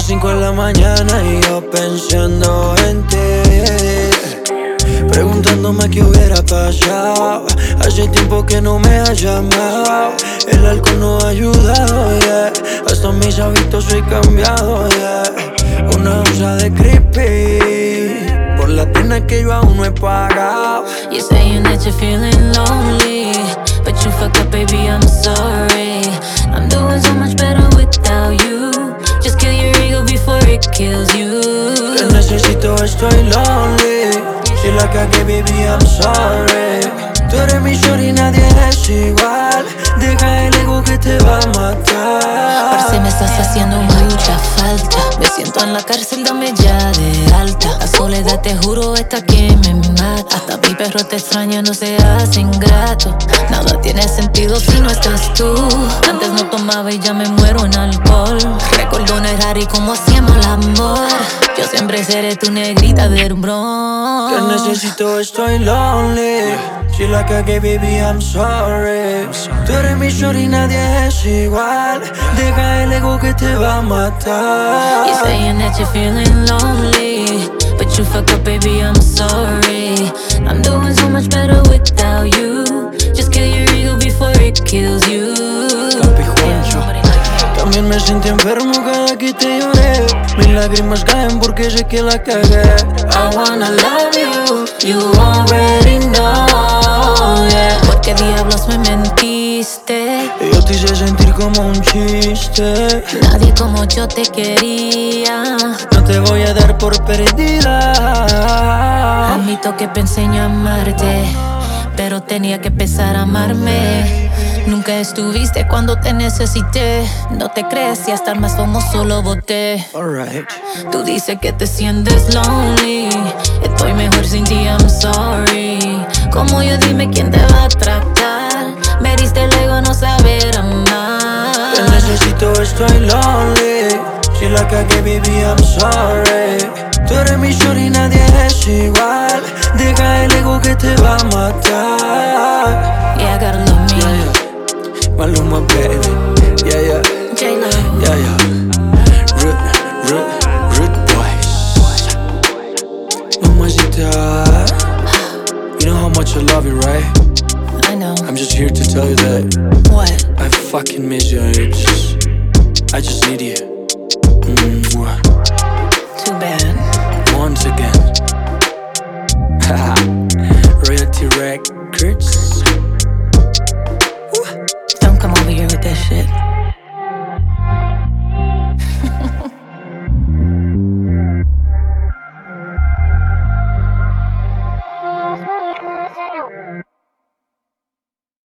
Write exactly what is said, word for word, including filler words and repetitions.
cinco de la mañana y yo pensando en ti, preguntándome qué hubiera pasado. Hace tiempo que no me has llamado. El alcohol no ha ayudado, yeah. Hasta mis hábitos he cambiado, yeah. Una onza de creepy por la pena que yo aún no he pagado. You're saying that you're feeling lonely, but you fuck up, baby, I'm sorry. I'm doing so much better without you. Just kill your ego before it kills you. Te necesito, estoy lonely. Si la cagué, baby, I'm sorry. Tú eres mi shorty, nadie es igual. Deja el ego que te va a matar. Parce, me estás haciendo mucha falta. Me siento en la cárcel, dame ya de alta. La soledad, te juro, está que me mata. Hasta mi perro te extraña, no seas ingrato. Nada tiene sentido si no estás tú. Antes no tomaba y ya me muero en alcohol. Recuerdo un Ferrari como hacíamos el amor. Yo siempre seré tu negrita del Bronx. Te necesito, estoy lonely. Si la cagué, baby, I'm sorry. Tú eres mi shorty, nadie es igual. Deja el ego que te va a matar. You're saying that you're feeling lonely, but you fuck up, baby, I'm sorry. I'm doing so much better without you. Just kill your ego before it kills you. Papi Juancho. También me sentí enfermo cada que te lloré. Mis lágrimas caen porque sé que la cagué. I wanna love you, you already know, yeah. ¿Por qué diablos me mentiste? Yo te hice sentir como un chiste. Nadie como yo te quería. No te voy a dar por perdida. Admito que pensé en amarte, pero tenía que empezar a amarme. Nunca estuviste cuando te necesité. No te crees y hasta el más famoso lo boté. Alright. Tú dices que te sientes lonely. Estoy mejor sin ti, I'm sorry. Como yo, dime quién te va a tratar. Me diste el ego, no saber amar. Te necesito, estoy lonely. Si la cagué, baby, I'm sorry. Tú eres mi shorty, nadie es igual. Deja el ego que te va a matar. Yeah, I gotta love me. Yeah, yeah. Maluma, baby. Yeah, yeah. J-Lo. Yeah, yeah. Rude, rude, rude boys. Mamacita. You know how much I love you, right? I know. I'm just here to tell you that What? I fucking miss you. I just, I just need you. Mwah. Too bad. Once again. Royalty Records.